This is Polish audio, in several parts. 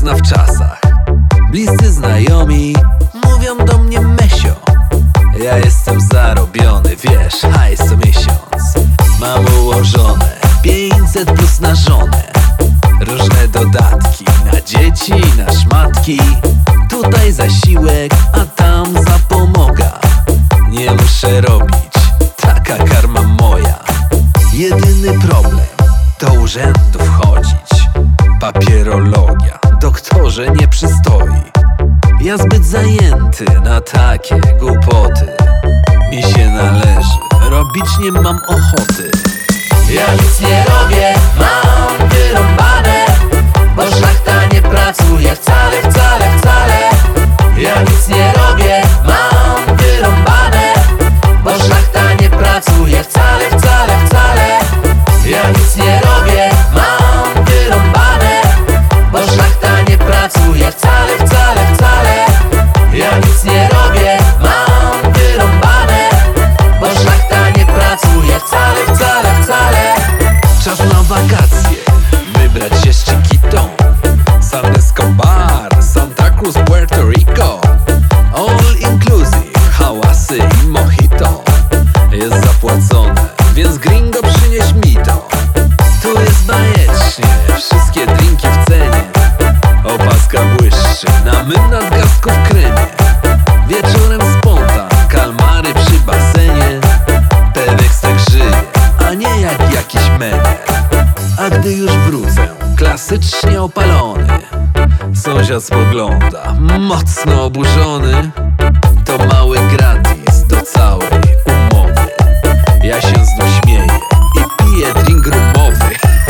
na wczasach. Bliscy znajomi mówią do mnie Mesio. Ja jestem zarobiony, wiesz, hajs co miesiąc. Mam ułożone 500 plus na żonę. Różne dodatki na dzieci, na szmatki. Tutaj zasiłek, a tam zapomoga. Nie muszę robić, taka karma moja. Jedyny problem, do urzędu wchodzić. Papierologia, doktorze nie przystoi. Ja zbyt zajęty na takie głupoty. Mi się należy, robić nie mam ochoty. Ja nic nie robię, mam wyrąbane, bo szlachta nie pracuje wcale, wcale, wcale. Ja nic nie robię, mam wyrąbane, bo szlachta nie pracuje wcale, wcale, wcale. Ja nic nie robię, mam wyrąbane, bo szlachta nie pracuje wcale, wcale, wcale. Ja nic nie robię, mam wyrąbane, bo szlachta nie pracuje wcale, wcale, wcale. Czas na wakacje, wybrać się z Chiquitą. San Escobar, Santa Cruz, Puerto Rico. All inclusive, hałasy i mojito. Jest zapłacone, więc gringo przynieś mi to. Tu jest bajecznie, wszystkie drinki w cenie. Opaska błyszczy, namył nadgarstku w krymie. Wieczorem spontan, kalmary przy basenie. Pewek tak żyje, a nie jak jakiś mener. A gdy już wrócę, klasycznie opalony, sąsiad spogląda, mocno oburzony. To mały gratis do całej umowy. Ja się znów śmieję i piję drink rumowy.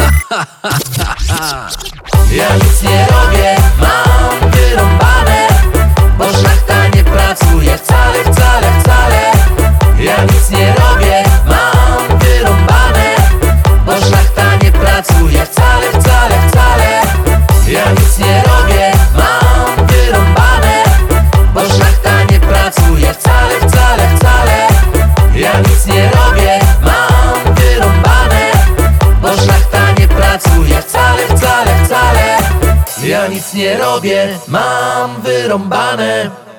Ja nic nie robię, mam wyrąbane, bo szlachta nie pracuje wcale, wcale, wcale. Ja nic nie robię, mam wyrąbane, bo szlachta nie pracuje wcale, wcale, wcale. Ja nic nie robię, mam wyrąbane, bo szlachta nie pracuje wcale, wcale, wcale. Ja nic nie robię, mam wyrąbane, bo szlachta nie pracuje wcale, wcale, wcale. Ja nic nie robię, mam wyrąbane.